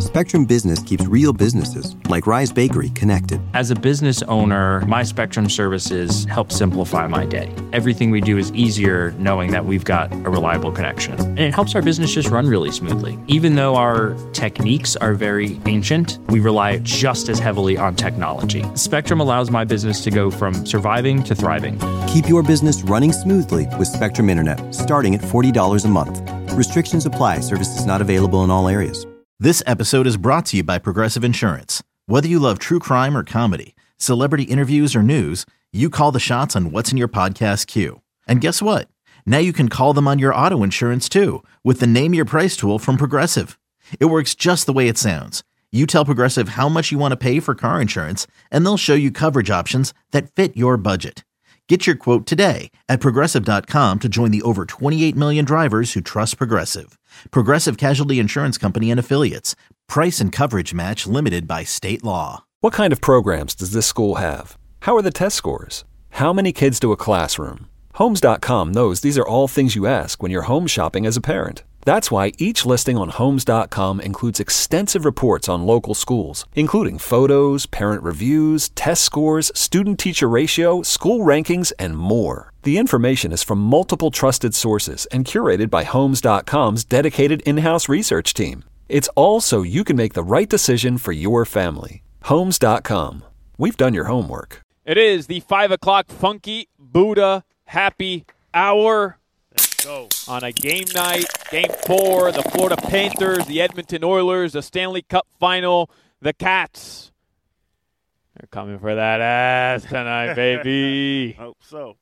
Spectrum Business keeps real businesses, like Rise Bakery, connected. As a business owner, my Spectrum services help simplify my day. Everything we do is easier knowing that we've got a reliable connection. And it helps our business just run really smoothly. Even though our techniques are very ancient, we rely just as heavily on technology. Spectrum allows my business to go from surviving to thriving. Keep your business running smoothly with Spectrum Internet, starting at $40 a month. Restrictions apply. Services not available in all areas. This episode is brought to you by Progressive Insurance. Whether you love true crime or comedy, celebrity interviews or news, you call the shots on what's in your podcast queue. And guess what? Now you can call them on your auto insurance too with the Name Your Price tool from Progressive. It works just the way it sounds. You tell Progressive how much you want to pay for car insurance, and they'll show you coverage options that fit your budget. Get your quote today at Progressive.com to join the over 28 million drivers who trust Progressive. Progressive Casualty Insurance Company and Affiliates. Price and coverage match limited by state law. What kind of programs does this school have? How are the test scores? How many kids to a classroom? Homes.com knows these are all things you ask when you're home shopping as a parent. That's why each listing on Homes.com includes extensive reports on local schools, including photos, parent reviews, test scores, student-teacher ratio, school rankings, and more. The information is from multiple trusted sources and curated by Homes.com's dedicated in-house research team. It's all so you can make the right decision for your family. Homes.com. We've done your homework. It is the 5 o'clock Funky Buddha Happy Hour. Let's go. On a game night, Game 4, the Florida Panthers, the Edmonton Oilers, the Stanley Cup Final, the Cats. They're coming for that ass tonight, baby. Hope so.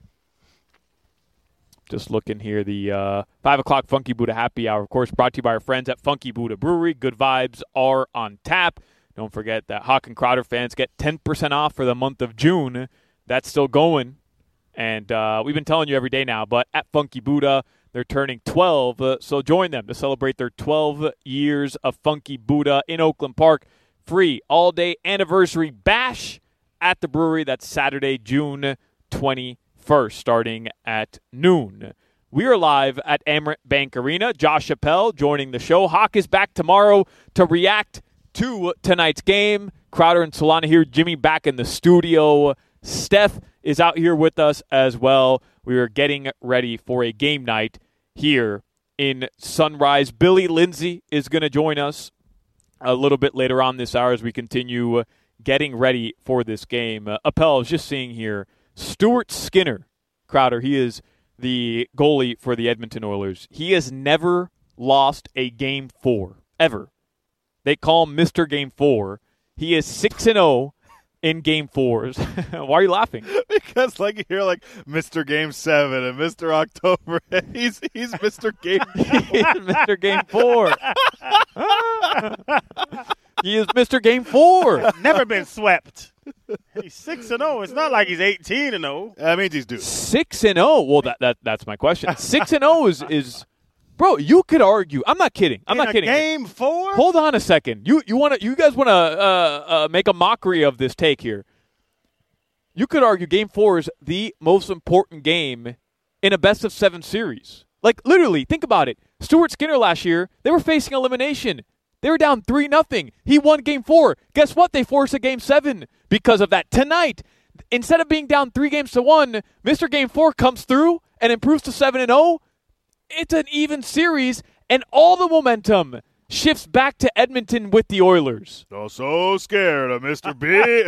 Just looking here, the 5 o'clock Funky Buddha Happy Hour, of course, brought to you by our friends at Funky Buddha Brewery. Good vibes are on tap. Don't forget that Hawk and Crowder fans get 10% off for the month of June. That's still going. And we've been telling you every day now, but at Funky Buddha, they're turning 12. So join them to celebrate their 12 years of Funky Buddha in Oakland Park. Free all-day anniversary bash at the brewery. That's Saturday, June 21st, starting at noon. We are live at Amerant Bank Arena. Josh Appel joining the show. Hawk is back tomorrow to react to tonight's game. Crowder and Solana here. Jimmy back in the studio. Steph is out here with us as well. We are getting ready for a game night here in Sunrise. Billy Lindsay is going to join us a little bit later on this hour as we continue getting ready for this game. Appel, I was just seeing here, Stuart Skinner, Crowder, he is the goalie for the Edmonton Oilers. He has never lost a Game 4, ever. They call him Mr. Game 4. He is 6-0 in Game 4s. Why are you laughing? Because you hear Mr. Game 7 and Mr. October. He's Mr. Game 4. He is Mr. Game 4. He is Mr. Game 4. Never been swept. He's 6-0. It's not like he's 18-0. That means he's due. 6-0. Well, that's my question. 6-0 is bro. You could argue. I'm not kidding. I'm not kidding. Game 4. Hold on a second. You guys want to make a mockery of this take here? You could argue Game 4 is the most important game in a best-of-7 series. Literally, think about it. Stuart Skinner last year, they were facing elimination. They were down 3-0. He won Game 4. Guess what? They forced a Game 7 because of that. Tonight, instead of being down 3-1, Mr. Game 4 comes through and improves to 7-0. It's an even series, and all the momentum shifts back to Edmonton with the Oilers. Oh, so scared of Mr.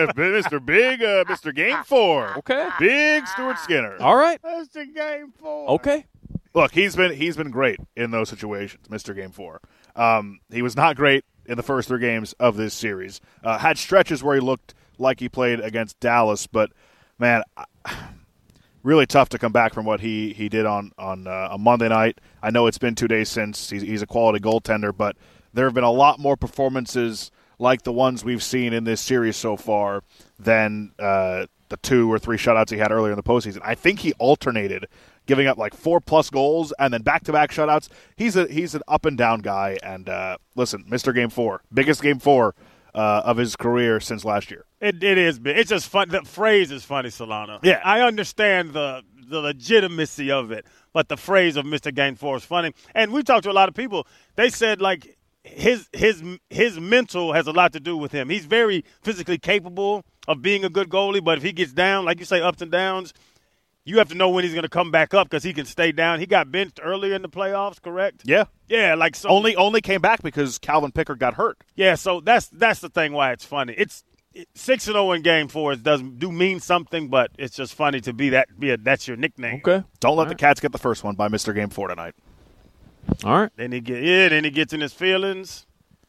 Game 4. Okay. Big Stuart Skinner. All right. Mr. Game 4. Okay. Look, he's been great in those situations, Mr. Game 4. He was not great in the first 3 games of this series. Had stretches where he looked like he played against Dallas, but, man, really tough to come back from what he did on a Monday night. I know it's been 2 days since. He's a quality goaltender, but there have been a lot more performances like the ones we've seen in this series so far than the 2 or 3 shutouts he had earlier in the postseason. I think he alternated giving up 4+ goals and then back-to-back shutouts. He's an up-and-down guy, and listen, Mr. Game 4, biggest Game 4 of his career since last year. It is big. It's just fun. The phrase is funny, Solana. Yeah. I understand the legitimacy of it, but the phrase of Mr. Game 4 is funny. And we talked to a lot of people. They said, his mental has a lot to do with him. He's very physically capable of being a good goalie, but if he gets down, like you say, ups and downs, you have to know when he's going to come back up because he can stay down. He got benched earlier in the playoffs, correct? Yeah. Yeah, like so. Only came back because Calvin Pickard got hurt. Yeah, so that's the thing why it's funny. It's 6-0 in Game 4 doesn't mean something, but it's just funny to be that's your nickname. Okay. Don't let the Cats get the first one by Mr. Game 4 tonight. All right. Then he gets in his feelings.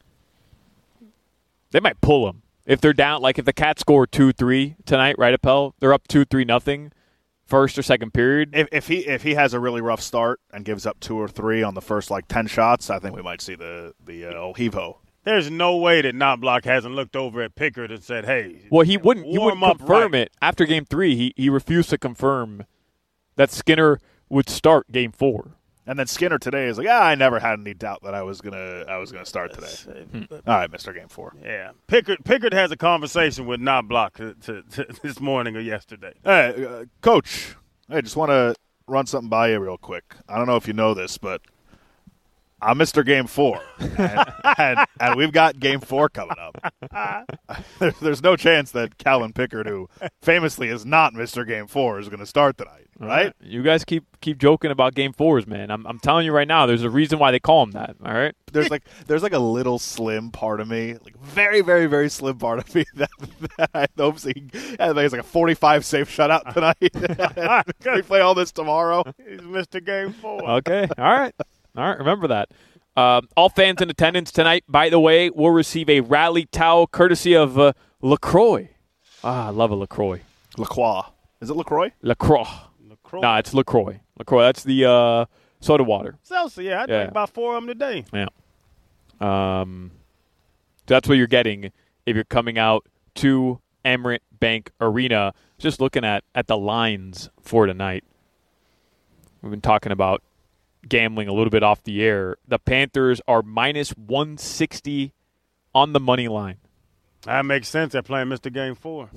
They might pull him. If they're down, like if the Cats score 2-3 tonight, right, Appel? They're up 2-3-0 first or second period. If he has a really rough start and gives up 2 or 3 on the first 10 shots, I think we might see the old heave-ho. There's no way that Knobloch hasn't looked over at Pickard and said, "Hey." Well, he wouldn't confirm right. it after Game 3. He refused to confirm that Skinner would start Game 4. And then Skinner today is like, I never had any doubt that I was gonna start today. All right, Mr. Game 4. Yeah, Pickard has a conversation with Knobloch to this morning or yesterday. Hey, Coach, I just want to run something by you real quick. I don't know if you know this, but I'm Mr. Game 4, and we've got Game 4 coming up. There's no chance that Calvin Pickard, who famously is not Mr. Game 4, is going to start tonight, right? You guys keep joking about Game 4s, man. I'm telling you right now, there's a reason why they call them that, all right? There's like a little slim part of me, like very, very, very slim part of me that I hope he has like a 45 safe shutout tonight. We play all this tomorrow. He's Mr. Game 4. Okay, all right. All right, remember that. All fans in attendance tonight, by the way, will receive a rally towel courtesy of LaCroix. I love a LaCroix. LaCroix. Is it LaCroix? LaCroix. Nah, it's LaCroix. LaCroix, that's the soda water. Seltzer, I drank about 4 of them today. Yeah. So that's what you're getting if you're coming out to Amerant Bank Arena. Just looking at the lines for tonight. We've been talking about gambling a little bit off the air. The Panthers are minus 160 on the money line. That makes sense. They're playing Mr. Game 4.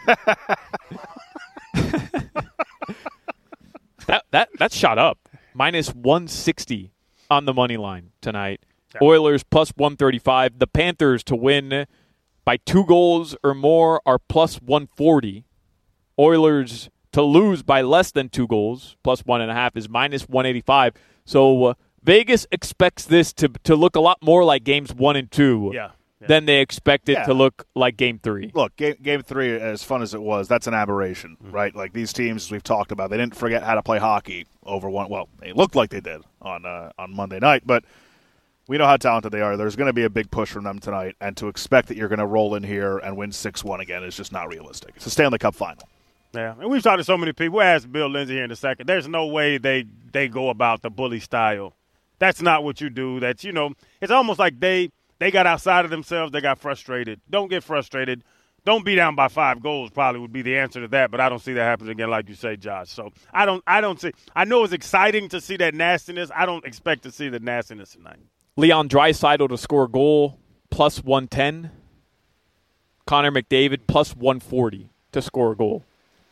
That shot up. Minus 160 on the money line tonight. Yeah. Oilers plus 135. The Panthers to win by 2 goals or more are plus 140. Oilers to lose by less than 2 goals, plus 1.5, is minus 185. So Vegas expects this to look a lot more like games 1 and 2 than they expect it to look like Game 3. Look, game 3, as fun as it was, that's an aberration, right? Like these teams, as we've talked about, they didn't forget how to play hockey over one. Well, they looked like they did on Monday night, but we know how talented they are. There's going to be a big push from them tonight, and to expect that you're going to roll in here and win 6-1 again is just not realistic. It's a Stanley Cup final. Yeah, and we've talked to so many people. We'll ask Bill Lindsay here in a second. There's no way they go about the bully style. That's not what you do. That's, it's almost like they got outside of themselves. They got frustrated. Don't get frustrated. Don't be down by 5 goals probably would be the answer to that, but I don't see that happening again like you say, Josh. So I don't see – I know it's exciting to see that nastiness. I don't expect to see the nastiness tonight. Leon Draisaitl to score a goal, plus 110. Connor McDavid, plus 140 to score a goal.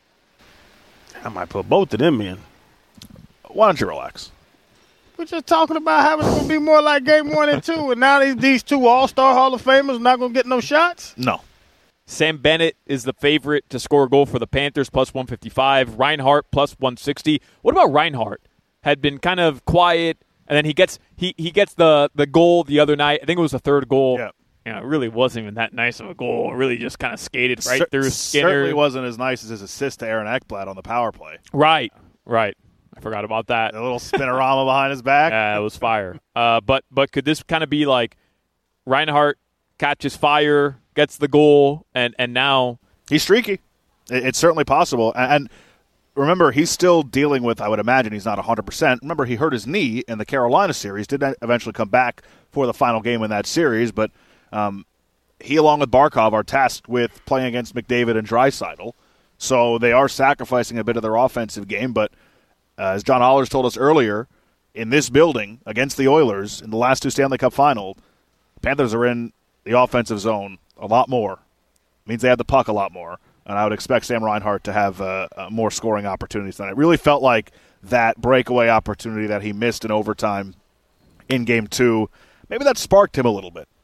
I might put both of them in. Why don't you relax? We're just talking about how it's going to be more like Game 1 and 2, and now these 2 All-Star Hall of Famers not going to get no shots? No. Sam Bennett is the favorite to score a goal for the Panthers, plus 155. Reinhart, plus 160. What about Reinhart? Had been kind of quiet, and then he gets the goal the other night. I think it was the 3rd goal. Yeah. It really wasn't even that nice of a goal. It really just kind of skated right through Skinner. Certainly wasn't as nice as his assist to Aaron Ekblad on the power play. Right. I forgot about that. A little spinorama behind his back. Yeah, it was fire. But could this kind of be like Reinhart catches fire, gets the goal, and now he's streaky? It's certainly possible. And remember, he's still dealing with, I would imagine he's not 100%. Remember, he hurt his knee in the Carolina series, did eventually come back for the final game in that series, but he, along with Barkov, are tasked with playing against McDavid and Draisaitl. So they are sacrificing a bit of their offensive game. But as John Hollers told us earlier, in this building against the Oilers in the last 2 Stanley Cup final, Panthers are in the offensive zone a lot more. It means they have the puck a lot more. And I would expect Sam Reinhart to have more scoring opportunities than it really felt like that breakaway opportunity that he missed in overtime in Game 2 maybe that sparked him a little bit.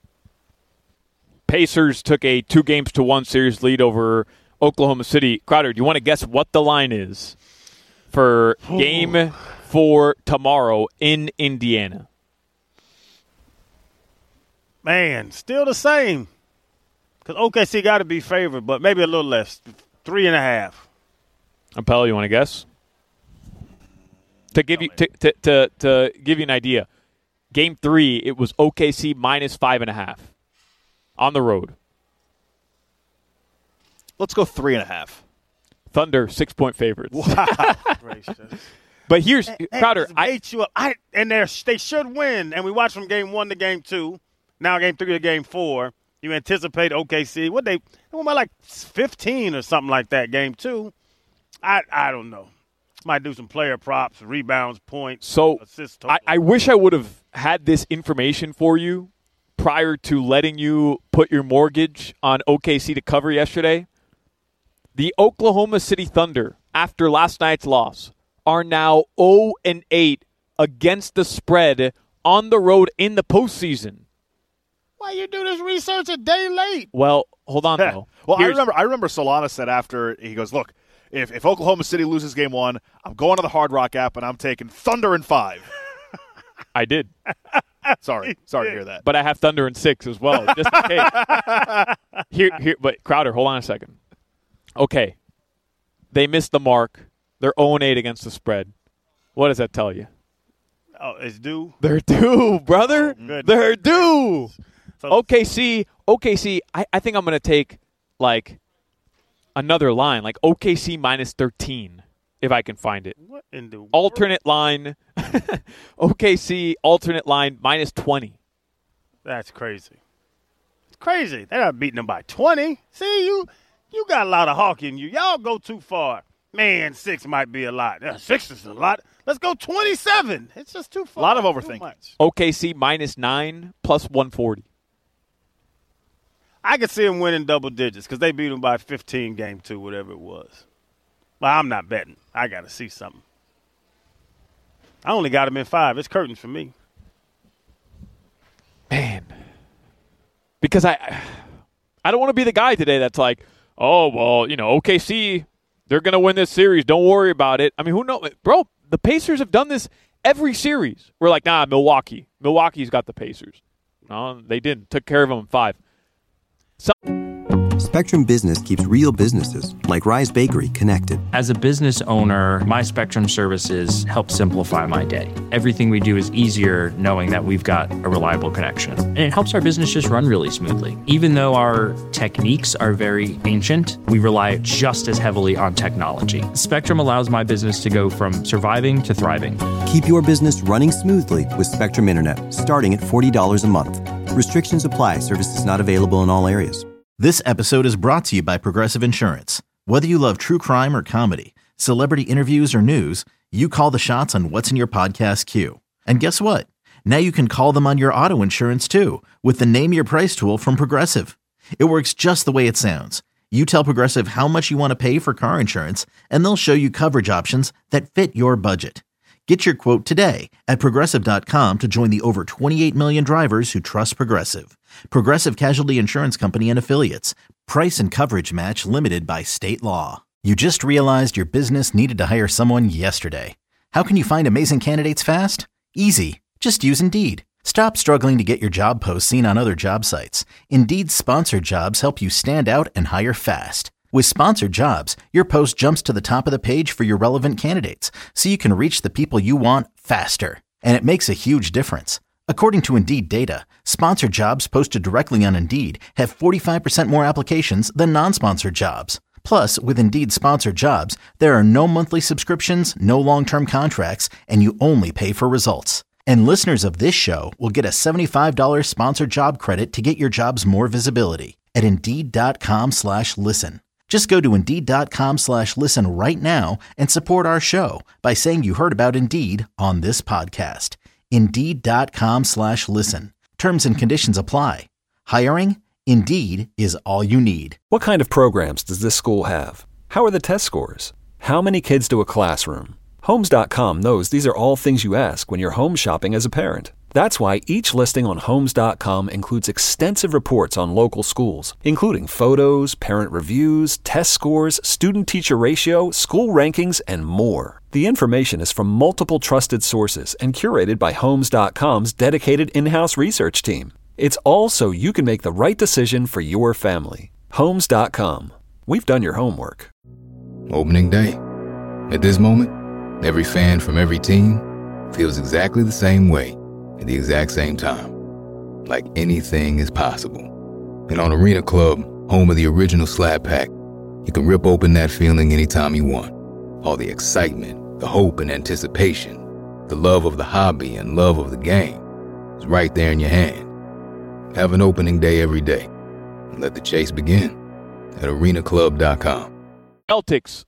Pacers took a 2-1 series lead over Oklahoma City. Crowder, do you want to guess what the line is for Game 4 tomorrow in Indiana? Man, still the same. Because OKC got to be favored, but maybe a little less. 3.5. Appel, you want to guess? To give to give you an idea, Game 3, it was OKC minus 5.5 on the road. Let's go 3.5. Thunder 6-point favorites. Wow. Gracious. But here's Crowder. They should win, and we watched from Game 1 to Game 2. Now Game 3 to Game 4. You anticipate OKC. They went by like 15 or something like that. Game 2. I don't know. Might do some player props, rebounds, points, assists. I wish I would have had this information for you prior to letting you put your mortgage on OKC to cover yesterday. The Oklahoma City Thunder, after last night's loss, are now 0-8 against the spread on the road in the postseason. Why you do this research a day late? Well, hold on, though. Well, I remember Solana said after, he goes, look, if Oklahoma City loses Game 1, I'm going to the Hard Rock app and I'm taking Thunder in 5. I did. Sorry to hear that. But I have Thunder in 6 as well, just in case. But Crowder, hold on a second. Okay, they missed the mark. They're 0-8 against the spread. What does that tell you? Oh, it's due? They're due, brother. Oh, they're due. So, OKC, I think I'm going to take, like, another line, like OKC minus 13, if I can find it. What in the alternate line, OKC alternate line minus 20. That's crazy. It's crazy. They're not beating them by 20. See, you got a lot of hawk in you. Y'all go too far. Man, 6 might be a lot. 6 is a lot. Let's go 27. It's just too far. A lot of overthinking. OKC minus 9 plus 140. I could see them winning double digits because they beat them by 15 Game 2, whatever it was. Well, I'm not betting. I got to see something. I only got them in 5. It's curtains for me. Man. Because I don't want to be the guy today that's like, oh, well, OKC, they're going to win this series. Don't worry about it. I mean, who knows? Bro, the Pacers have done this every series. We're like, nah, Milwaukee. Milwaukee's got the Pacers. No, they didn't. Took care of them in 5. Spectrum Business keeps real businesses, like Rise Bakery, connected. As a business owner, my Spectrum services help simplify my day. Everything we do is easier knowing that we've got a reliable connection. And it helps our business just run really smoothly. Even though our techniques are very ancient, we rely just as heavily on technology. Spectrum allows my business to go from surviving to thriving. Keep your business running smoothly with Spectrum Internet, starting at $40 a month. Restrictions apply. Services not available in all areas. This episode is brought to you by Progressive Insurance. Whether you love true crime or comedy, celebrity interviews or news, you call the shots on what's in your podcast queue. And guess what? Now you can call them on your auto insurance too with the Name Your Price tool from Progressive. It works just the way it sounds. You tell Progressive how much you want to pay for car insurance, and they'll show you coverage options that fit your budget. Get your quote today at Progressive.com to join the over 28 million drivers who trust Progressive. Progressive Casualty Insurance Company and Affiliates. Price and coverage match limited by state law. You just realized your business needed to hire someone yesterday. How can you find amazing candidates fast? Easy. Just use Indeed. Stop struggling to get your job posts seen on other job sites. Indeed's sponsored jobs help you stand out and hire fast. With sponsored jobs, your post jumps to the top of the page for your relevant candidates, so you can reach the people you want faster. And it makes a huge difference. According to Indeed data, sponsored jobs posted directly on Indeed have 45% more applications than non-sponsored jobs. Plus, with Indeed sponsored jobs, there are no monthly subscriptions, no long-term contracts, and you only pay for results. And listeners of this show will get a $75 sponsored job credit to get your jobs more visibility at Indeed.com/listen. Just go to Indeed.com/listen right now and support our show by saying you heard about Indeed on this podcast. Indeed.com/listen. Terms and conditions apply. Hiring? Indeed is all you need. What kind of programs does this school have? How are the test scores? How many kids do a classroom? Homes.com knows these are all things you ask when you're home shopping as a parent. That's why each listing on Homes.com includes extensive reports on local schools, including photos, parent reviews, test scores, student-teacher ratio, school rankings, and more. The information is from multiple trusted sources and curated by Homes.com's dedicated in-house research team. It's all so you can make the right decision for your family. Homes.com. We've done your homework. Opening day. At this moment, every fan from every team feels exactly the same way at the exact same time. Like anything is possible. And on Arena Club, home of the original Slab Pack, you can rip open that feeling anytime you want. All the excitement, the hope and anticipation, the love of the hobby and love of the game is right there in your hand. Have an opening day every day. And let the chase begin at arenaclub.com. Celtics.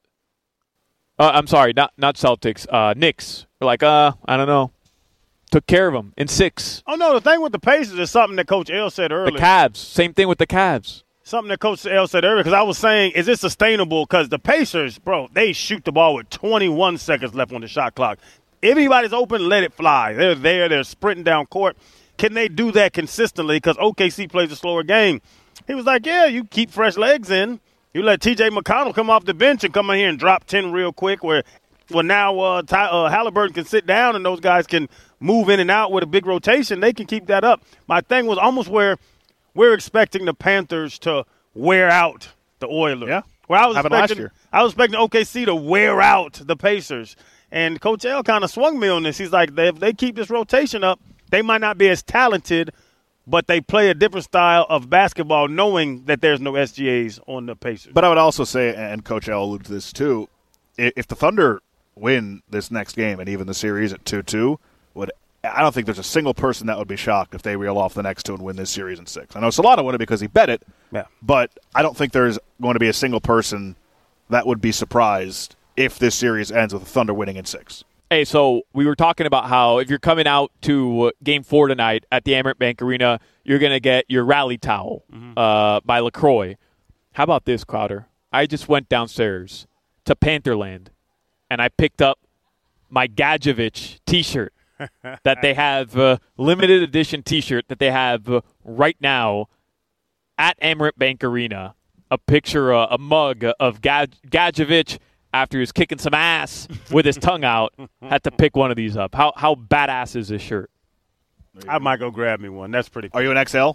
I'm sorry, not Celtics. Knicks. We're like, I don't know. Took care of them in 6. Oh, no, the thing with the Pacers is something that Coach L said earlier. The Cavs. Same thing with the Cavs. Something that Coach L said earlier, because I was saying, is it sustainable? Because the Pacers, bro, they shoot the ball with 21 seconds left on the shot clock. If anybody's open, let it fly. They're there. They're sprinting down court. Can they do that consistently? Because OKC plays a slower game. He was like, yeah, you keep fresh legs in. You let T.J. McConnell come off the bench and come in here and drop 10 real quick where now Halliburton can sit down and those guys can move in and out with a big rotation. They can keep that up. My thing was almost where we're expecting the Panthers to wear out the Oilers. Yeah, where I was expecting OKC to wear out the Pacers. And Coach L kind of swung me on this. He's like, if they keep this rotation up, they might not be as talented, but they play a different style of basketball knowing that there's no SGAs on the Pacers. But I would also say, and Coach L alluded to this too, if the Thunder win this next game and even the series at 2-2, I don't think there's a single person that would be shocked if they reel off the next two and win this series in 6. I know Solana won it because he bet it, but I don't think there's going to be a single person that would be surprised if this series ends with the Thunder winning in 6. Hey, so we were talking about how if you're coming out to Game 4 tonight at the Amerant Bank Arena, you're going to get your rally towel by LaCroix. How about this, Crowder? I just went downstairs to Pantherland, and I picked up my Gadjevich T-shirt that they have, limited edition T-shirt that they have right now at Amerant Bank Arena. A picture, a mug of Gadjevich after he was kicking some ass with his tongue out. Had to pick one of these up. How badass is this shirt? I might go grab me one. That's pretty cool. Are you an XL?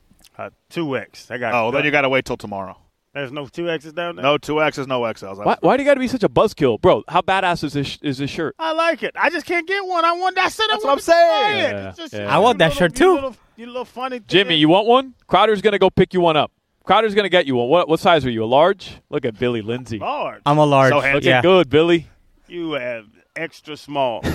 2X. Then you got to wait till tomorrow. There's no 2Xs down there? No 2Xs, no XLs. Why do you got to be such a buzzkill? Bro, how badass is this shirt? I like it. I just can't get one. That's what I'm saying. I want that shirt too. You little funny thing. Jimmy, you want one? Crowder's going to go pick you one up. Crowder's going to get you one. What size are you, a large? Look at Billy Lindsay. Large. I'm a large. So handsome. Looking good, Billy. You have extra small.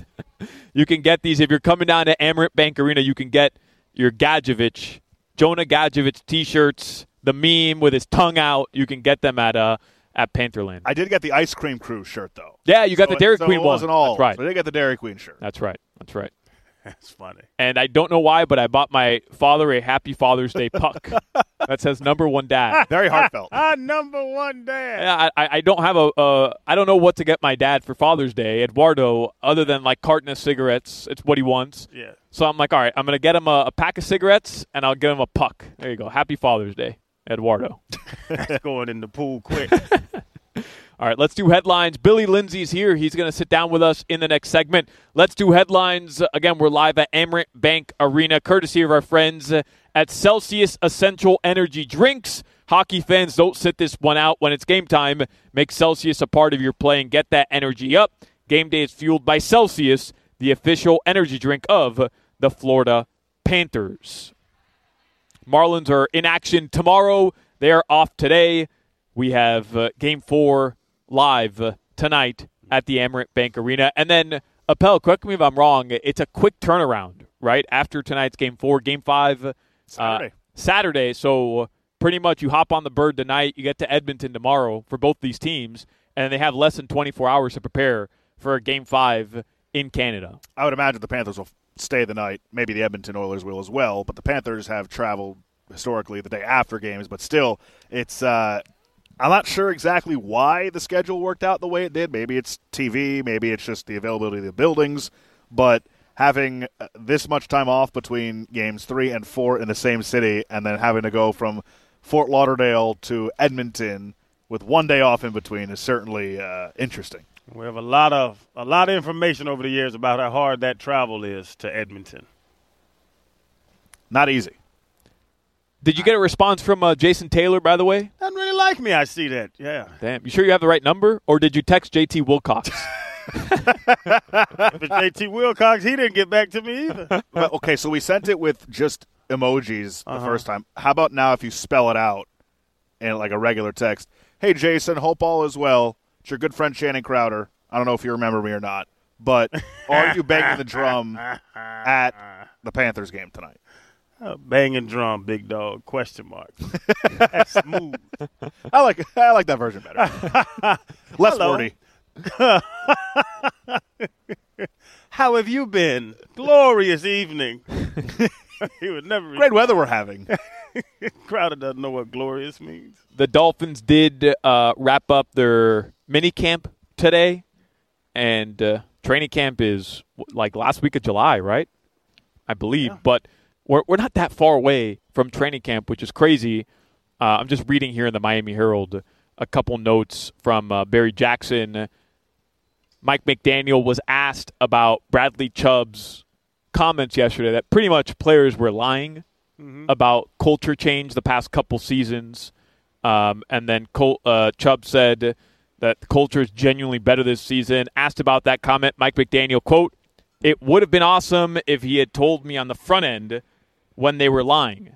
You can get these. If you're coming down to Amerant Bank Arena, you can get your Gadjevich, Jonah Gadjevich T-shirts, the meme with his tongue out. You can get them at Pantherland. I did get the Ice Cream Crew shirt, though. Yeah, you got the Dairy Queen it one. Wasn't all. That's right. So I did get the Dairy Queen shirt. That's right. That's funny. And I don't know why, but I bought my father a Happy Father's Day puck that says "Number One Dad." Very heartfelt. Number one dad. Yeah, I don't have I don't know what to get my dad for Father's Day, Eduardo, other than like carton of cigarettes. It's what he wants. Yeah. So I'm like, all right, I'm gonna get him a pack of cigarettes and I'll get him a puck. There you go. Happy Father's Day, Eduardo. That's going in the pool quick. All right, let's do headlines. Billy Lindsay's here. He's going to sit down with us in the next segment. Let's do headlines. Again, we're live at Amerant Bank Arena, courtesy of our friends at Celsius Essential Energy Drinks. Hockey fans, don't sit this one out. When it's game time, make Celsius a part of your play and get that energy up. Game day is fueled by Celsius, the official energy drink of the Florida Panthers. Marlins are in action tomorrow. They are off today. We have Game 4 live tonight at the Amerant Bank Arena. And then, Appel, correct me if I'm wrong, it's a quick turnaround, right? After tonight's Game 4, Game 5. Saturday. So pretty much you hop on the bird tonight, you get to Edmonton tomorrow for both these teams, and they have less than 24 hours to prepare for a Game 5 in Canada. I would imagine the Panthers will stay the night. Maybe the Edmonton Oilers will as well, but the Panthers have traveled historically the day after games, but still, it's I'm not sure exactly why the schedule worked out the way it did. Maybe it's TV, maybe it's just the availability of the buildings, but having this much time off between games 3 and 4 in the same city, and then having to go from Fort Lauderdale to Edmonton with 1 day off in between is certainly interesting. We have a lot of information over the years about how hard that travel is to Edmonton. Not easy. Did you get a response from Jason Taylor, by the way? Doesn't really like me, I see that. Yeah. Damn. You sure you have the right number, or did you text JT Wilcox? But JT Wilcox, he didn't get back to me either. Well, okay, so we sent it with just emojis the first time. How about now if you spell it out in like a regular text? Hey, Jason, hope all is well. It's your good friend Shannon Crowder. I don't know if you remember me or not, but are you banging the drum at the Panthers game tonight? Banging drum, big dog, question mark. That's smooth. I like that version better. Less wordy. How have you been? Glorious evening. He would never. Great weather we're having. Crowder doesn't know what glorious means. The Dolphins did wrap up their mini camp today, and training camp is like last week of July, right? I believe, but we're not that far away from training camp, which is crazy. I'm just reading here in the Miami Herald a couple notes from Barry Jackson. Mike McDaniel was asked about Bradley Chubb's comments yesterday that pretty much players were lying about culture change the past couple seasons. And then Chubb said that the culture is genuinely better this season. Asked about that comment, Mike McDaniel, quote, "It would have been awesome if he had told me on the front end when they were lying."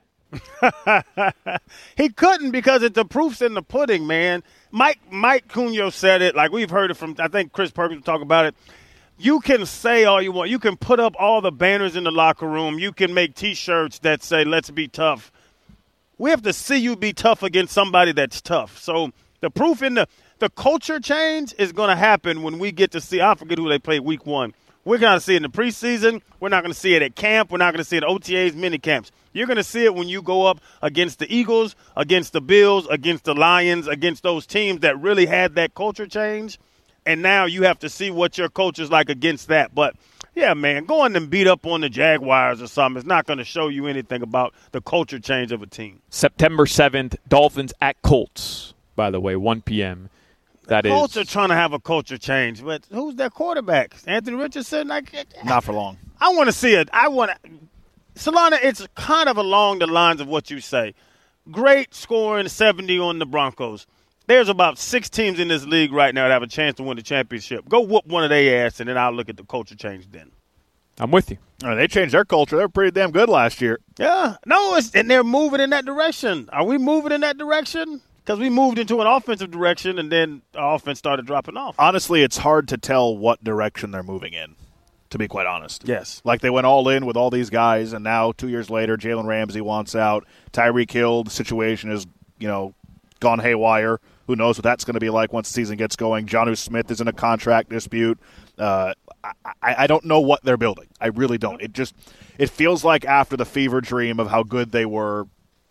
He couldn't because the proof's in the pudding, man. Mike Cunha said it. Like we've heard it from, I think Chris Perkins talk about it. You can say all you want. You can put up all the banners in the locker room. You can make T-shirts that say, "Let's be tough." We have to see you be tough against somebody that's tough. So the proof in the culture change is going to happen when we get to see. I forget who they played week 1. We're going to see it in the preseason. We're not going to see it at camp. We're not going to see it at OTAs, mini camps. You're going to see it when you go up against the Eagles, against the Bills, against the Lions, against those teams that really had that culture change. And now you have to see what your coach is like against that. But, yeah, man, going and beat up on the Jaguars or something is not going to show you anything about the culture change of a team. September 7th, Dolphins at Colts, by the way, 1 p.m. Colts are trying to have a culture change, but who's their quarterback? Anthony Richardson? Not for long. I want to see it. Solana, it's kind of along the lines of what you say. Great scoring, 70 on the Broncos. There's about 6 teams in this league right now that have a chance to win the championship. Go whoop one of their ass, and then I'll look at the culture change then. I'm with you. They changed their culture. They were pretty damn good last year. Yeah. No, and they're moving in that direction. Are we moving in that direction? Because we moved into an offensive direction, and then our offense started dropping off. Honestly, it's hard to tell what direction they're moving in, to be quite honest. Yes. Like they went all in with all these guys, and now 2 years later, Jalen Ramsey wants out. Tyreek Hill, the situation is, gone haywire. Who knows what that's going to be like once the season gets going. Jonnu Smith is in a contract dispute. I don't know what they're building. I really don't. It feels like after the fever dream of how good they were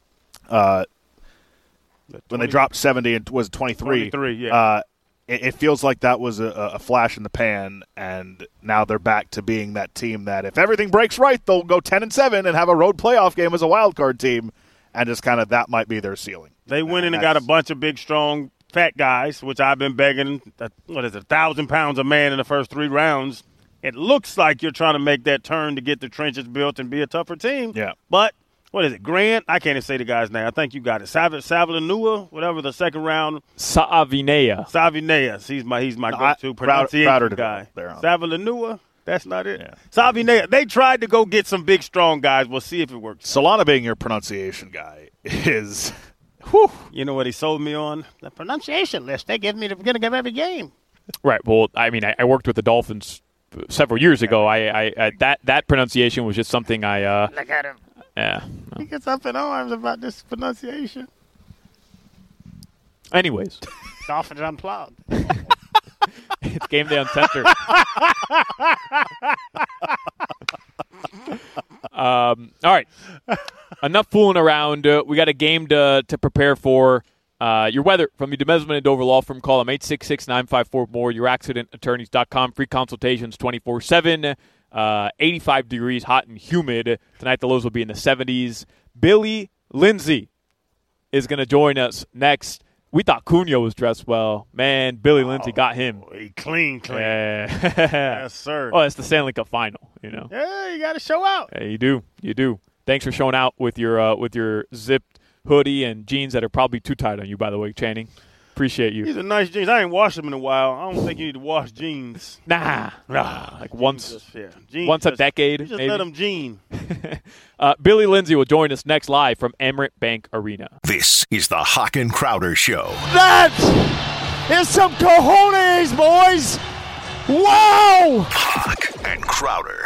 when they dropped 70 and was 23. 23, yeah. It feels like that was a flash in the pan, and now they're back to being that team that if everything breaks right, they'll go 10-7 and have a road playoff game as a wild card team, and just kind of that might be their ceiling. They went in and got a bunch of big, strong, fat guys, which I've been begging. 1,000 pounds a man in the first 3 rounds. It looks like you're trying to make that turn to get the trenches built and be a tougher team. Yeah. But what is it, Grant? I can't even say the guy's name. I think you got it. Savinua, whatever, the second round. Savinea. He's my go-to pronunciation guy. Savinua. That's not it. Yeah. Savinea. They tried to go get some big, strong guys. We'll see if it works. Solana being your pronunciation guy is – whew. You know what he sold me on? The pronunciation list. They give me the beginning of every game. Right. Well, I mean, I worked with the Dolphins several years ago. That pronunciation was just something I look at him. Yeah. He gets up in arms about this pronunciation. Anyways. Dolphins Unplugged. It's Game Day Uncensored. All right. Enough fooling around. We got a game to prepare for. Your weather from the Demesman and Dover Law Firm. Call them 866-954-MORE. YourAccidentAttorneys.com. Free consultations 24/7. 85 degrees, hot and humid. Tonight the lows will be in the 70s. Billy Lindsay is going to join us next. We thought Cunha was dressed well. Man, Billy Lindsay got him. He clean. Yeah. Yes, sir. Oh, it's the Stanley Cup final, you know. Yeah, you got to show out. Yeah, you do. Thanks for showing out with your zipped hoodie and jeans that are probably too tight on you, by the way, Channing. Appreciate you. These are nice jeans. I ain't washed them in a while. I don't think you need to wash jeans. Nah. Like once Jeans once a decade, You just maybe. let them jean. Billy Lindsay will join us next live from Emirates Bank Arena. This is the Hawk and Crowder Show. That is some cojones, boys! Wow! Hawk and Crowder.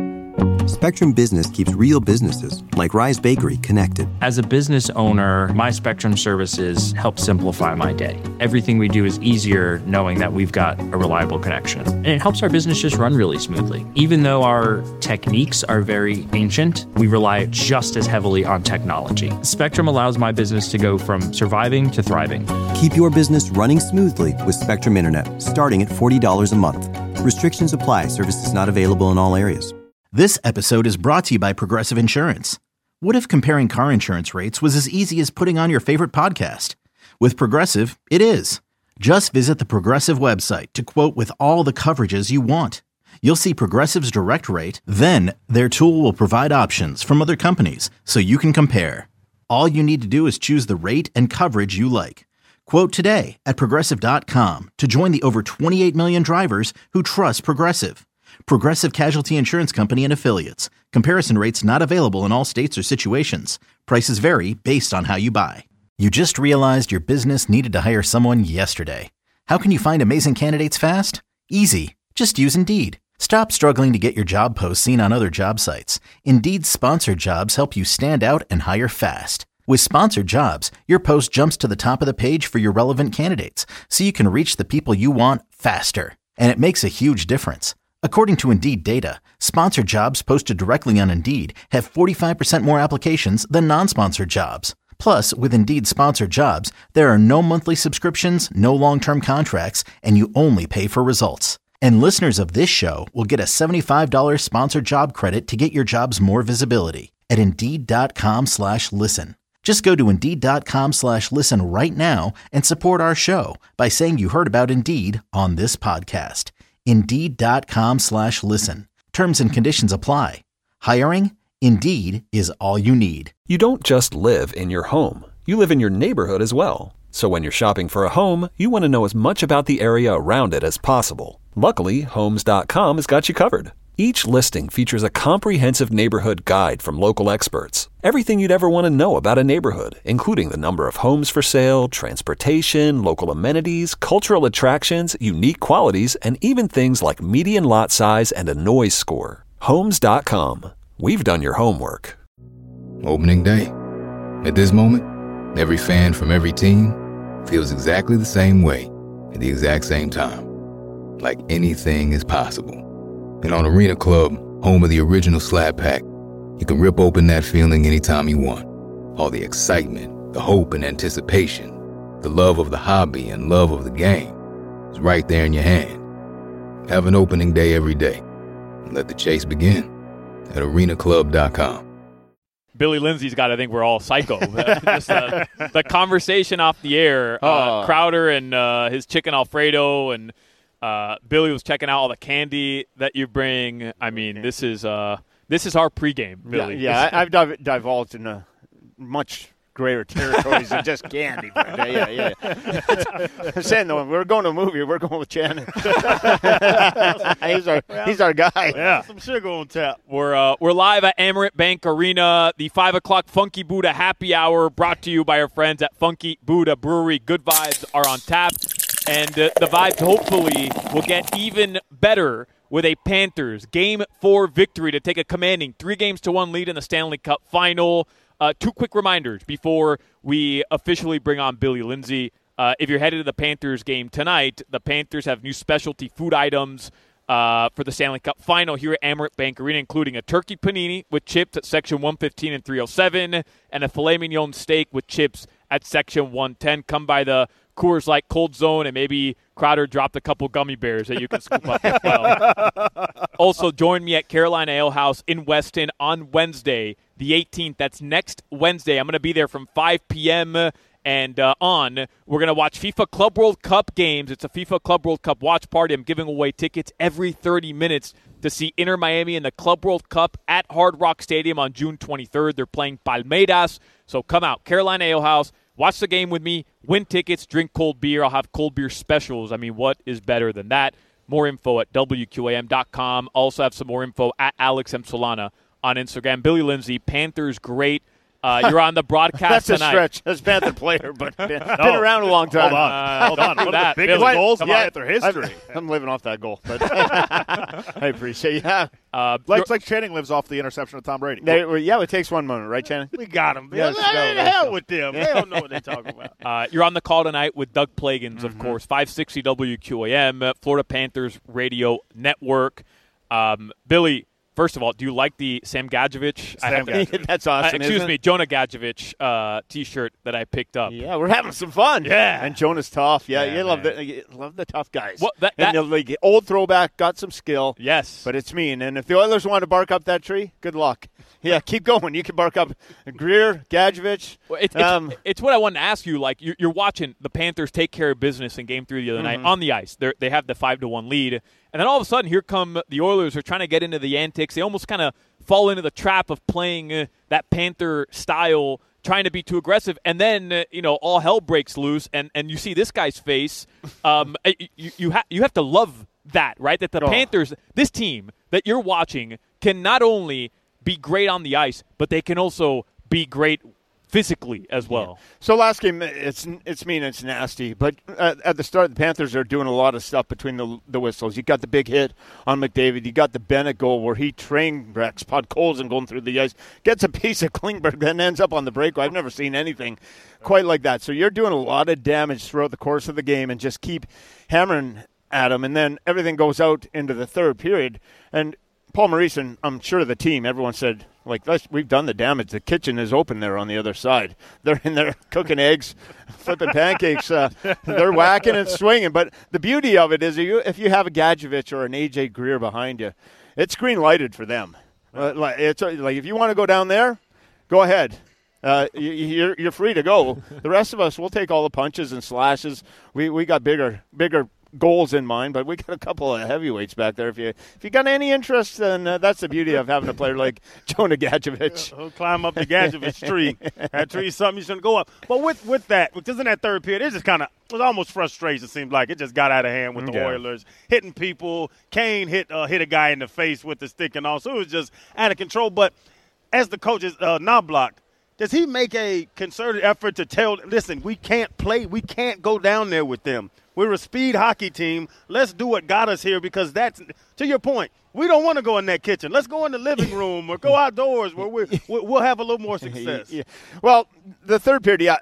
Spectrum Business keeps real businesses, like Rise Bakery, connected. As a business owner, my Spectrum services help simplify my day. Everything we do is easier knowing that we've got a reliable connection. And it helps our business just run really smoothly. Even though our techniques are very ancient, we rely just as heavily on technology. Spectrum allows my business to go from surviving to thriving. Keep your business running smoothly with Spectrum Internet, starting at $40 a month. Restrictions apply. Services not available in all areas. This episode is brought to you by Progressive Insurance. What if comparing car insurance rates was as easy as putting on your favorite podcast? With Progressive, it is. Just visit the Progressive website to quote with all the coverages you want. You'll see Progressive's direct rate, then their tool will provide options from other companies so you can compare. All you need to do is choose the rate and coverage you like. Quote today at Progressive.com to join the over 28 million drivers who trust Progressive. Progressive Casualty Insurance Company and Affiliates. Comparison rates not available in all states or situations. Prices vary based on how you buy. You just realized your business needed to hire someone yesterday. How can you find amazing candidates fast? Easy. Just use Indeed. Stop struggling to get your job posts seen on other job sites. Indeed's sponsored jobs help you stand out and hire fast. With sponsored jobs, your post jumps to the top of the page for your relevant candidates, so you can reach the people you want faster. And it makes a huge difference. According to Indeed data, sponsored jobs posted directly on Indeed have 45% more applications than non-sponsored jobs. Plus, with Indeed sponsored jobs, there are no monthly subscriptions, no long-term contracts, and you only pay for results. And listeners of this show will get a $75 sponsored job credit to get your jobs more visibility at Indeed.com/listen. Just go to Indeed.com/listen right now and support our show by saying you heard about Indeed on this podcast. Indeed.com/listen. Terms and conditions apply. Hiring? Indeed is all you need. You don't just live in your home. You live in your neighborhood as well. So when you're shopping for a home, you want to know as much about the area around it as possible. Luckily, Homes.com has got you covered. Each listing features a comprehensive neighborhood guide from local experts. Everything you'd ever want to know about a neighborhood, including the number of homes for sale, transportation, local amenities, cultural attractions, unique qualities, and even things like median lot size and a noise score. Homes.com. We've done your homework. Opening day. At this moment, every fan from every team feels exactly the same way at the exact same time. Like anything is possible. And on Arena Club, home of the original Slab Pack, you can rip open that feeling anytime you want. All the excitement, the hope and anticipation, the love of the hobby and love of the game is right there in your hand. Have an opening day every day. And let the chase begin at arenaclub.com. Billy Lindsay's got to think we're all psycho. Just, the conversation off the air, Crowder and his chicken Alfredo, and Billy was checking out all the candy that you bring. I mean, this is our pregame, Billy. Yeah, I've divulged in a much greater territories than just candy. Yeah. I'm saying, though, we're going to a movie. We're going with Shannon. he's our guy. Yeah, some sugar on tap. We're live at Emirates Bank Arena. The 5 o'clock Funky Buddha Happy Hour brought to you by our friends at Funky Buddha Brewery. Good vibes are on tap. And the vibes hopefully will get even better with a Panthers Game 4 victory to take a commanding 3-1 lead in the Stanley Cup Final. 2 quick reminders before we officially bring on Billy Lindsay. If you're headed to the Panthers game tonight, the Panthers have new specialty food items for the Stanley Cup Final here at Emirates Bank Arena, including a turkey panini with chips at section 115 and 307, and a filet mignon steak with chips at section 110. Come by the Coors Light Cold Zone, and maybe Crowder dropped a couple gummy bears that you can scoop up as well. Also, join me at Carolina Ale House in Weston on Wednesday, the 18th. That's next Wednesday. I'm going to be there from 5 p.m. and on. We're going to watch FIFA Club World Cup games. It's a FIFA Club World Cup watch party. I'm giving away tickets every 30 minutes to see Inter Miami in the Club World Cup at Hard Rock Stadium on June 23rd. They're playing Palmeiras. So come out, Carolina Ale House. Watch the game with me, win tickets, drink cold beer. I'll have cold beer specials. I mean, what is better than that? More info at WQAM.com. Also have some more info at Alex M. Solana on Instagram. Billy Lindsay, Panthers great. You're on the broadcast That's tonight. That's a stretch as Panther player, but been around a long time. Hold on. One of the biggest goals in Panther history. I'm living off that goal, but I appreciate it. Like Channing lives off the interception of Tom Brady. It takes one moment, right, Channing? We got them. Yes, The hell with them. They don't know what they're talking about. You're on the call tonight with Doug Plagans, of course, 560 WQAM, Florida Panthers Radio Network. Billy, first of all, do you like the Sam Gadjevich? That's awesome. Excuse me, Jonah Gadjevich T-shirt that I picked up. Yeah, we're having some fun. Yeah, and Jonah's tough. Yeah, you love the tough guys. Well, and the old throwback, got some skill. Yes, but it's mean. And if the Oilers want to bark up that tree, good luck. Yeah, keep going. You can bark up Greer, Gadjevich. Well, it's what I wanted to ask you. Like you're watching the Panthers take care of business in Game 3 the other night on the ice. They have the 5-1 lead, and then all of a sudden here come the Oilers. They're trying to get into the antics. They almost kind of fall into the trap of playing that Panther style, trying to be too aggressive, and then all hell breaks loose, and you see this guy's face. You have to love that, right? That the Panthers, this team that you're watching, can not only be great on the ice, but they can also be great physically as well. Yeah. So last game, it's mean, it's nasty. But at the start, the Panthers are doing a lot of stuff between the whistles. You got the big hit on McDavid. You got the Bennett goal where he train wrecks Podkolzin going through the ice, gets a piece of Klingberg, then ends up on the breakaway. I've never seen anything quite like that. So you're doing a lot of damage throughout the course of the game and just keep hammering at him. And then everything goes out into the third period. And Paul Maurice and I'm sure the team, everyone said, we've done the damage. The kitchen is open there on the other side. They're in there cooking eggs, flipping pancakes. They're whacking and swinging. But the beauty of it is if you have a Gadjevich or an A.J. Greer behind you, it's green-lighted for them. It's like if you want to go down there, go ahead. You're free to go. The rest of us, we'll take all the punches and slashes. We got bigger goals in mind, but we got a couple of heavyweights back there. If you got any interest, then that's the beauty of having a player like Jonah Gadjevich. He'll climb up the Gadjevich tree. That tree is something you shouldn't go up. But with that, because in that third period, it was almost frustration. It seemed like it just got out of hand with the Oilers hitting people. Kane hit a guy in the face with the stick and all, so it was just out of control. But as the coach is Knobloch, does he make a concerted effort to tell, listen, we can't go down there with them. We're a speed hockey team. Let's do what got us here because that's, to your point, we don't want to go in that kitchen. Let's go in the living room or go outdoors where we'll have a little more success. Yeah. Well, the third period,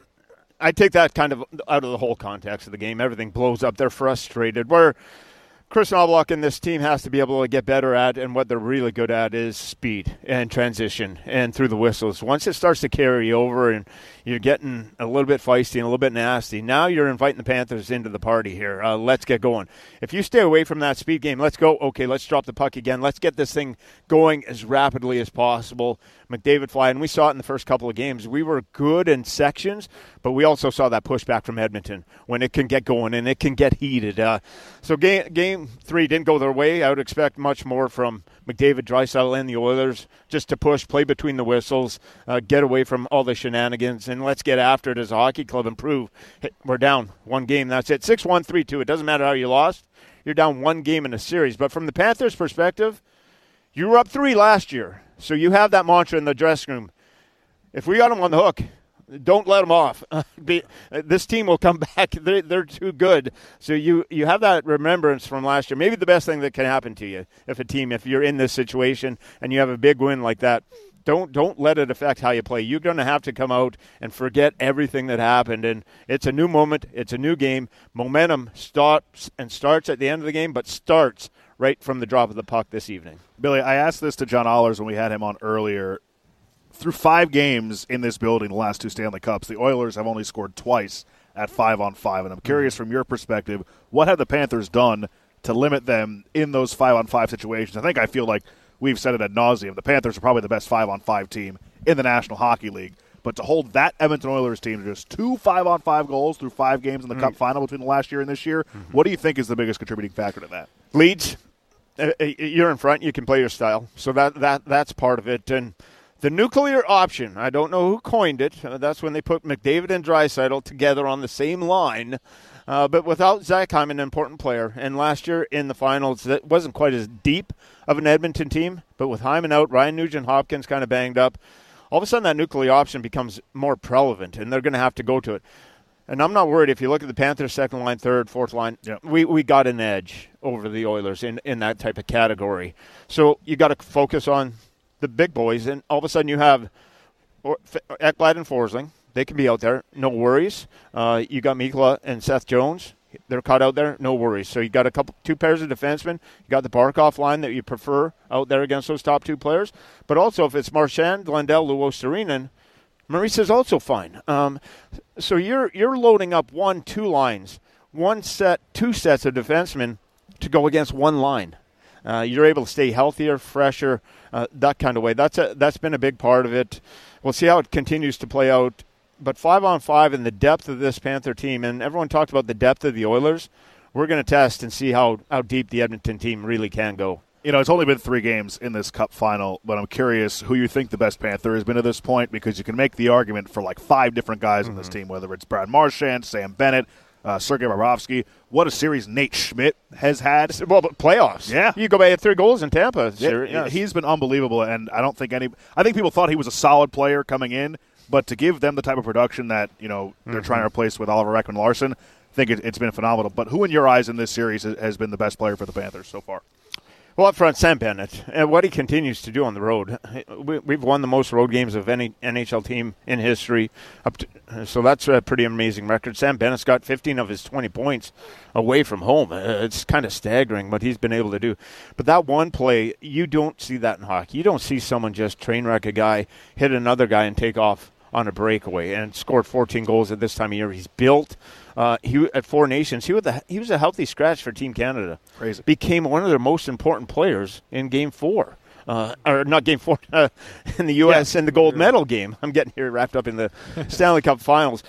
I take that kind of out of the whole context of the game. Everything blows up. They're frustrated. Where Chris Knobloch and this team has to be able to get better at, and what they're really good at is speed and transition and through the whistles. Once it starts to carry over and you're getting a little bit feisty and a little bit nasty, now you're inviting the Panthers into the party here. Let's get going. If you stay away from that speed game, let's go. Okay, let's drop the puck again. Let's get this thing going as rapidly as possible. McDavid fly, and we saw it in the first couple of games. We were good in sections, but we also saw that pushback from Edmonton when it can get going and it can get heated. So game 3 didn't go their way. I would expect much more from McDavid, Draisaitl, and the Oilers just to push, play between the whistles, get away from all the shenanigans, and let's get after it as a hockey club and prove we're down one game. That's it. 6-1, 3-2. It doesn't matter how you lost. You're down one game in a series. But from the Panthers' perspective, you were up 3 last year. So you have that mantra in the dressing room. If we got them on the hook, don't let them off. This team will come back. They're too good. So you have that remembrance from last year. Maybe the best thing that can happen to you if you're in this situation and you have a big win like that, don't let it affect how you play. You're going to have to come out and forget everything that happened. And it's a new moment. It's a new game. Momentum starts at the end of the game, but starts right from the drop of the puck this evening. Billy, I asked this to John Ollers when we had him on earlier. Through 5 games in this building, the last 2 Stanley Cups, the Oilers have only scored twice at 5-on-5. And I'm curious from your perspective, what have the Panthers done to limit them in those 5-on-5 situations? I feel like we've said it ad nauseum. The Panthers are probably the best 5-on-5 team in the National Hockey League. But to hold that Edmonton Oilers team to just 2 5-on-5 goals through 5 games in the Cup final between the last year and this year, what do you think is the biggest contributing factor to that? Leads. You're in front. You can play your style. So that's part of it. And the nuclear option, I don't know who coined it. That's when they put McDavid and Draisaitl together on the same line. But without Zach Hyman, an important player. And last year in the finals, that wasn't quite as deep of an Edmonton team. But with Hyman out, Ryan Nugent-Hopkins kind of banged up, all of a sudden that nuclear option becomes more prevalent, and they're going to have to go to it. And I'm not worried. If you look at the Panthers' second line, third, fourth line, we got an edge over the Oilers in that type of category. So you got to focus on the big boys, and all of a sudden you have Ekblad and Forsling. They can be out there, no worries. You got Mikla and Seth Jones. They're caught out there, no worries. So you got two pairs of defensemen. You got the Barkov line that you prefer out there against those top 2 players. But also if it's Marchand, Lundell, Luostarinen, Maurice is also fine. So you're loading up 1-2 lines, 2 sets of defensemen to go against one line. You're able to stay healthier, fresher, that kind of way. That's been a big part of it. We'll see how it continues to play out. But 5-on-5 and the depth of this Panther team, and everyone talked about the depth of the Oilers, we're going to test and see how deep the Edmonton team really can go. It's only been 3 games in this Cup final, but I'm curious who you think the best Panther has been to this point, because you can make the argument for like 5 different guys on this team, whether it's Brad Marchand, Sam Bennett, Sergei Bobrovsky. What a series Nate Schmidt has had. Well, but playoffs. Yeah. You go back at 3 goals in Tampa. Yes. He's been unbelievable, and I think people thought he was a solid player coming in, but to give them the type of production that, they're trying to replace with Oliver Ekman-Larsson, I think it's been phenomenal. But who in your eyes in this series has been the best player for the Panthers so far? Well, up front, Sam Bennett. And what he continues to do on the road. We've won the most road games of any NHL team in history. So that's a pretty amazing record. Sam Bennett's got 15 of his 20 points away from home. It's kind of staggering what he's been able to do. But that one play, you don't see that in hockey. You don't see someone just train wreck a guy, hit another guy, and take off on a breakaway and scored 14 goals at this time of year. He's built. At 4 Nations, he was a healthy scratch for Team Canada. Crazy. Became one of their most important players in Game 4. Or not Game 4, in the U.S. in the gold medal game. I'm getting here wrapped up in the Stanley Cup Finals.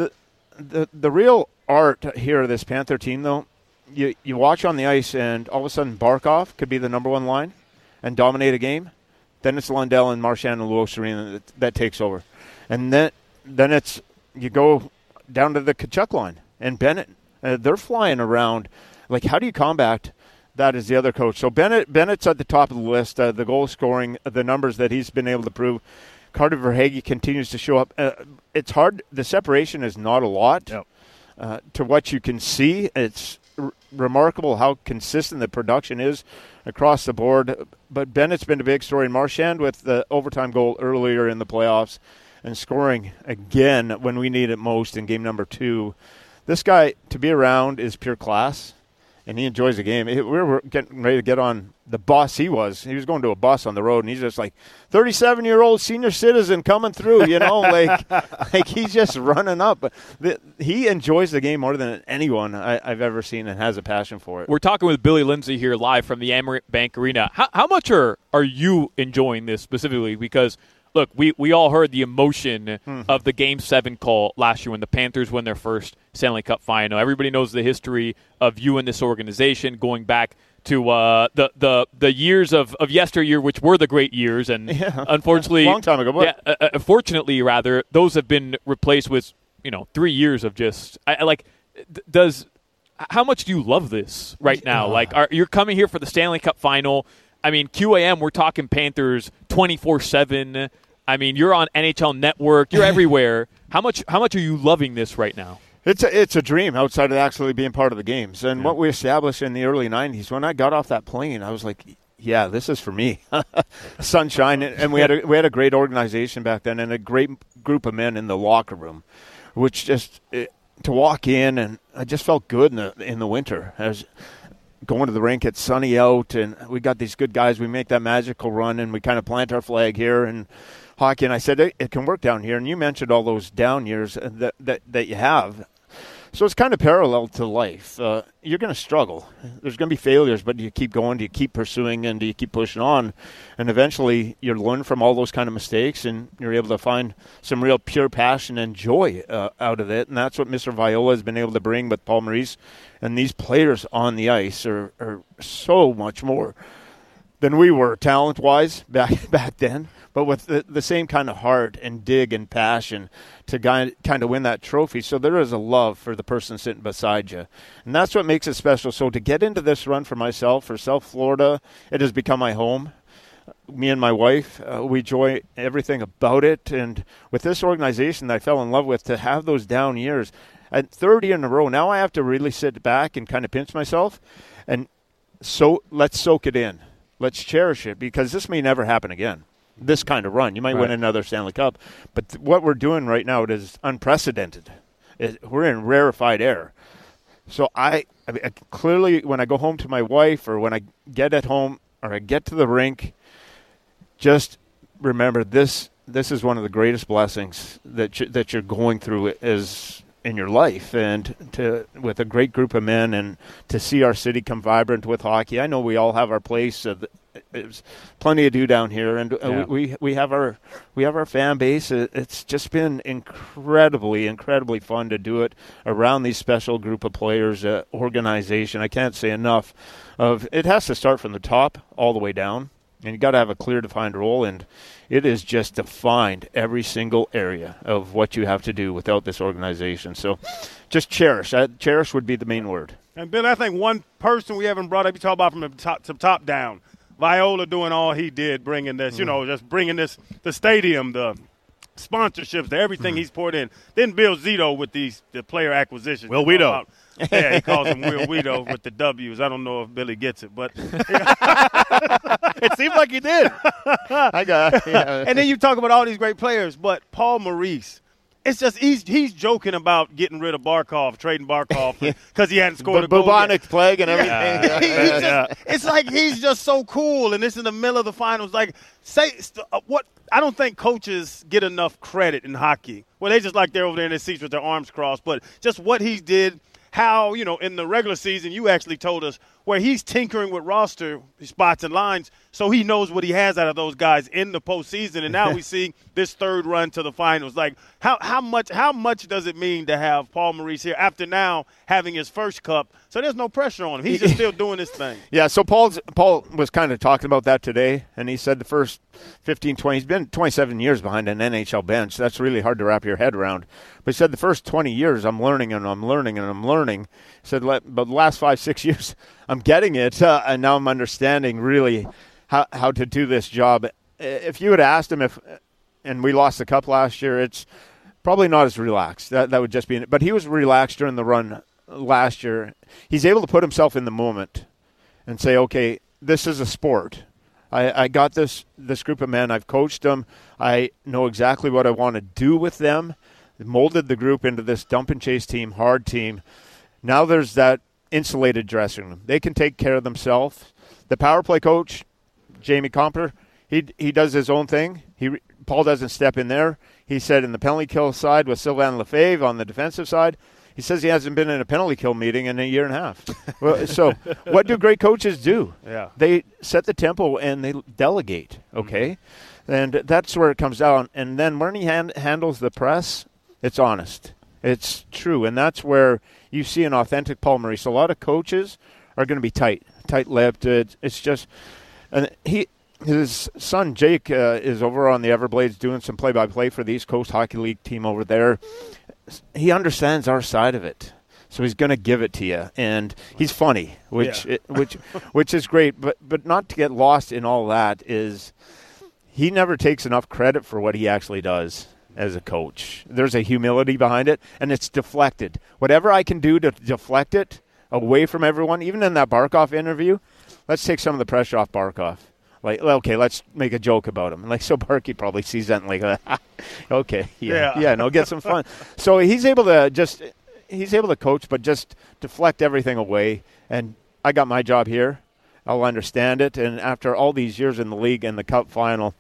The real art here of this Panther team, though, you watch on the ice and all of a sudden Barkov could be the number 1 line and dominate a game. Then it's Lundell and Marchand and Luostarinen that takes over. And then it's you go down to the Tkachuk line and Bennett. They're flying around. Like, how do you combat that as the other coach? So Bennett's at the top of the list. The goal scoring, the numbers that he's been able to prove. Carter Verhaeghe continues to show up. It's hard. The separation is not a lot. Yep. To what you can see. It's remarkable how consistent the production is across the board. But Bennett's been a big story. And Marchand with the overtime goal earlier in the playoffs and scoring again when we need it most in game number 2. This guy, to be around, is pure class, and he enjoys the game. We were getting ready to get on the bus. He was going to a bus on the road, and he's just like 37-year-old senior citizen coming through, like he's just running up. But he enjoys the game more than anyone I've ever seen and has a passion for it. We're talking with Billy Lindsay here live from the Amerant Bank Arena. How much are you enjoying this specifically? Because look, we all heard the emotion of the Game 7 call last year when the Panthers won their first Stanley Cup final. Everybody knows the history of you and this organization going back to the years of yesteryear, which were the great years. And unfortunately, a long time ago. Fortunately, rather, those have been replaced with 3 years of just how much do you love this right now? Like, you're coming here for the Stanley Cup final. I mean, QAM, we're talking Panthers 24/7. I mean, you're on NHL Network. You're everywhere. How much are you loving this right now? It's a dream outside of actually being part of the games. And what we established in the early 90s, when I got off that plane, I was like, yeah, this is for me. Sunshine. And we had a great organization back then and a great group of men in the locker room, which just to walk in, and I just felt good in the winter. I was going to the rink, it's sunny out, and we got these good guys. We make that magical run, and we kind of plant our flag here and hockey. And I said, it can work down here. And you mentioned all those down years that you have. So it's kind of parallel to life. You're going to struggle. There's going to be failures, but do you keep going? Do you keep pursuing? And do you keep pushing on? And eventually you learn from all those kind of mistakes, and you're able to find some real pure passion and joy out of it. And that's what Mr. Viola has been able to bring with Paul Maurice. And these players on the ice are so much more than we were talent-wise back then, but with the same kind of heart and dig and passion to kind of win that trophy. So there is a love for the person sitting beside you. And that's what makes it special. So to get into this run for myself, for South Florida, it has become my home. Me and my wife, we enjoy everything about it. And with this organization that I fell in love with, to have those down years, at 30 in a row, now I have to really sit back and kind of pinch myself. And so let's soak it in. Let's cherish it, because this may never happen again. This kind of run. You might win another Stanley Cup. But what we're doing right now, it is unprecedented. We're in rarefied air. So I clearly, when I go home to my wife, or when I get at home, or I get to the rink, just remember this is one of the greatest blessings that you're going through is in your life, and with a great group of men, and to see our city come vibrant with hockey. I know we all have our place. There's plenty to do down here, and we have our fan base. It's just been incredibly fun to do it around these special group of players, organization. I can't say enough of it. Has to start from the top all the way down, and you got to have a clear defined role, and it is just defined every single area of what you have to do without this organization. So just cherish. Cherish would be the main word. And, Bill, I think one person we haven't brought up, you talk about from the top down, Viola doing all he did, bringing this, just bringing this, the stadium, the sponsorships, everything he's poured in. Then Bill Zito with the player acquisition. Will Weedo. Yeah, he calls him Will Weedo with the W's. I don't know if Billy gets it, but it seemed like he did. I got it. Yeah. And then you talk about all these great players, but Paul Maurice, it's just he's joking about getting rid of Barkov, trading Barkov because he hadn't scored a goal. Bubonic plague and everything. It's like he's just so cool, and this in the middle of the finals. Like, what? I don't think coaches get enough credit in hockey. Well, they just like they're over there in their seats with their arms crossed, but just what he did. How, in the regular season, you actually told us where he's tinkering with roster spots and lines so he knows what he has out of those guys in the postseason. And now we see this third run to the finals. Like, how much does it mean to have Paul Maurice here after now having his first cup? So there's no pressure on him. He's just still doing his thing. Yeah, so Paul was kind of talking about that today, and he said the first 15, 20, he's been 27 years behind an NHL bench. That's really hard to wrap your head around. But he said the first 20 years, I'm learning and I'm learning and I'm learning. He said, but the last 5-6 years, I'm getting it, and now I'm understanding really how to do this job. If you had asked him and we lost the cup last year, it's probably not as relaxed. That would just be it. But he was relaxed during the run last year. He's able to put himself in the moment and say, okay, this is a sport. I got this group of men. I've coached them. I know exactly what I want to do with them. Molded the group into this dump and chase team, hard team. Now there's that insulated dressing room. They can take care of themselves. The power play coach, Jamie Comper, he does his own thing. Paul doesn't step in there. He said in the penalty kill side with Sylvain Lefebvre on the defensive side, he says he hasn't been in a penalty kill meeting in a year and a half. Well, so what do great coaches do? Yeah. They set the tempo and they delegate, okay? Mm-hmm. And that's where it comes down. And then when he handles the press, it's honest. It's true. And that's where you see an authentic Paul Maurice. A lot of coaches are going to be tight-lipped. It's just and his son Jake is over on the Everblades doing some play-by-play for the East Coast Hockey League team over there. He understands our side of it, so he's going to give it to you. And he's funny, which is great. But not to get lost in all that is he never takes enough credit for what he actually does as a coach. There's a humility behind it, and it's deflected. Whatever I can do to deflect it away from everyone, even in that Barkov interview, let's take some of the pressure off Barkov. Like, okay, let's make a joke about him. Like, so Barky probably sees that and like, okay, get some fun. So he's able to coach, but just deflect everything away. And I got my job here. I'll understand it. And after all these years in the league and the Cup final,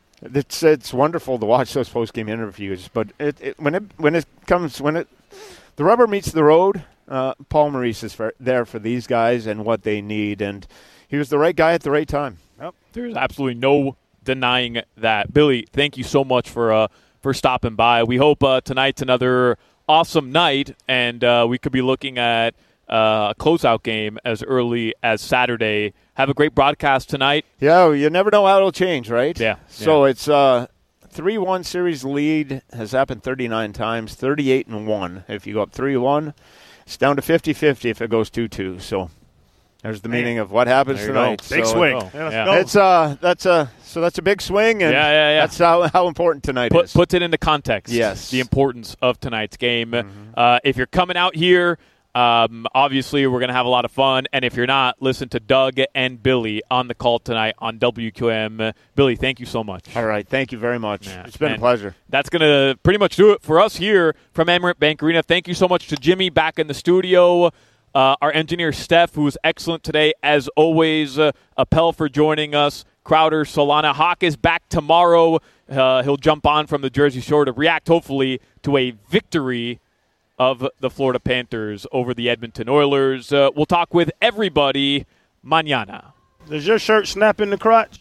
it's wonderful to watch those post-game interviews. But when it the rubber meets the road. Paul Maurice is there for these guys and what they need, and he was the right guy at the right time. Yep. There's absolutely no denying that. Billy, thank you so much for stopping by. We hope tonight's another awesome night, and we could be looking at a closeout game as early as Saturday. Have a great broadcast tonight. Yeah, you never know how it'll change, right? Yeah. So it's 3-1 series lead has happened 39 times, 38-1. If you go up 3-1, it's down to 50-50 if it goes 2-2. So there's the meaning of what happens tonight. Big swing. That's a big swing, and that's how important tonight is. Puts it into context. Yes, the importance of tonight's game. If you're coming out here, obviously we're going to have a lot of fun, and if you're not, listen to Doug and Billy on the call tonight on WQM. Billy, thank you so much. All right, thank you very much. Yeah. It's been a pleasure. That's going to pretty much do it for us here from Amerant Bank Arena. Thank you so much to Jimmy back in the studio. Our engineer, Steph, who was excellent today, as always. Appel for joining us. Crowder, Solana. Hawk is back tomorrow. He'll jump on from the Jersey Shore to react, hopefully, to a victory of the Florida Panthers over the Edmonton Oilers. We'll talk with everybody mañana. Does your shirt snap in the crotch?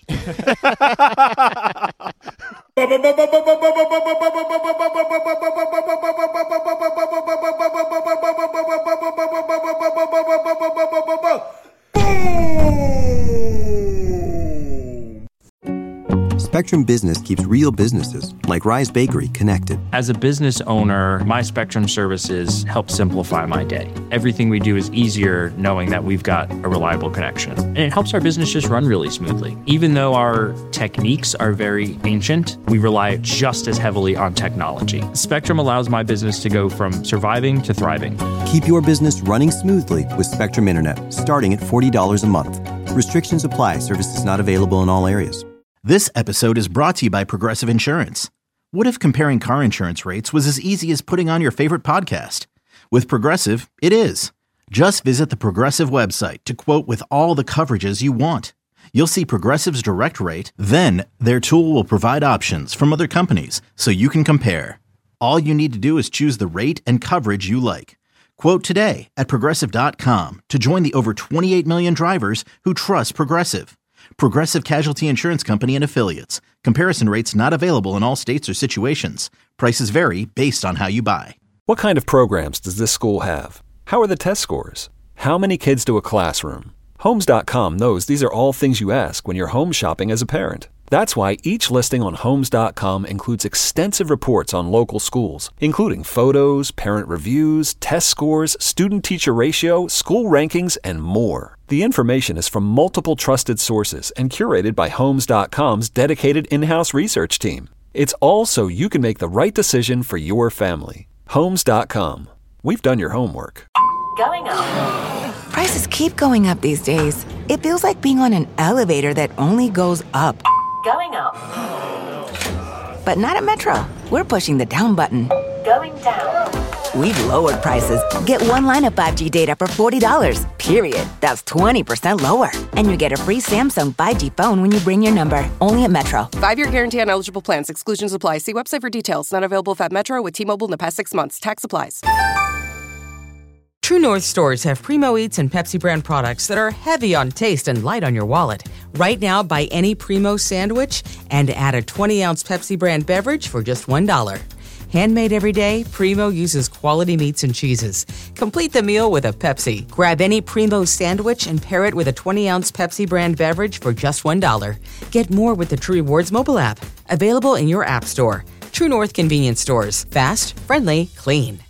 Spectrum Business keeps real businesses, like Rise Bakery, connected. As a business owner, my Spectrum services help simplify my day. Everything we do is easier knowing that we've got a reliable connection. And it helps our business just run really smoothly. Even though our techniques are very ancient, we rely just as heavily on technology. Spectrum allows my business to go from surviving to thriving. Keep your business running smoothly with Spectrum Internet, starting at $40 a month. Restrictions apply. Services not available in all areas. This episode is brought to you by Progressive Insurance. What if comparing car insurance rates was as easy as putting on your favorite podcast? With Progressive, it is. Just visit the Progressive website to quote with all the coverages you want. You'll see Progressive's direct rate, then their tool will provide options from other companies so you can compare. All you need to do is choose the rate and coverage you like. Quote today at Progressive.com to join the over 28 million drivers who trust Progressive. Progressive Casualty Insurance Company and Affiliates. Comparison rates not available in all states or situations. Prices vary based on how you buy. What kind of programs does this school have? How are the test scores? How many kids do a classroom? Homes.com knows these are all things you ask when you're home shopping as a parent. That's why each listing on Homes.com includes extensive reports on local schools, including photos, parent reviews, test scores, student-teacher ratio, school rankings, and more. The information is from multiple trusted sources and curated by Homes.com's dedicated in-house research team. It's all so you can make the right decision for your family. Homes.com. We've done your homework. Going up. Prices keep going up these days. It feels like being on an elevator that only goes up. Going up. But not at Metro. We're pushing the down button. Going down. We've lowered prices. Get one line of 5G data for $40, period. That's 20% lower. And you get a free Samsung 5G phone when you bring your number. Only at Metro. 5-year guarantee on eligible plans. Exclusions apply. See website for details. Not available at Metro with T-Mobile in the past 6 months. Tax applies. True North stores have Primo Eats and Pepsi brand products that are heavy on taste and light on your wallet. Right now, buy any Primo sandwich and add a 20-ounce Pepsi brand beverage for just $1. Handmade every day, Primo uses quality meats and cheeses. Complete the meal with a Pepsi. Grab any Primo sandwich and pair it with a 20-ounce Pepsi brand beverage for just $1. Get more with the True Rewards mobile app. Available in your app store. True North convenience stores. Fast, friendly, clean.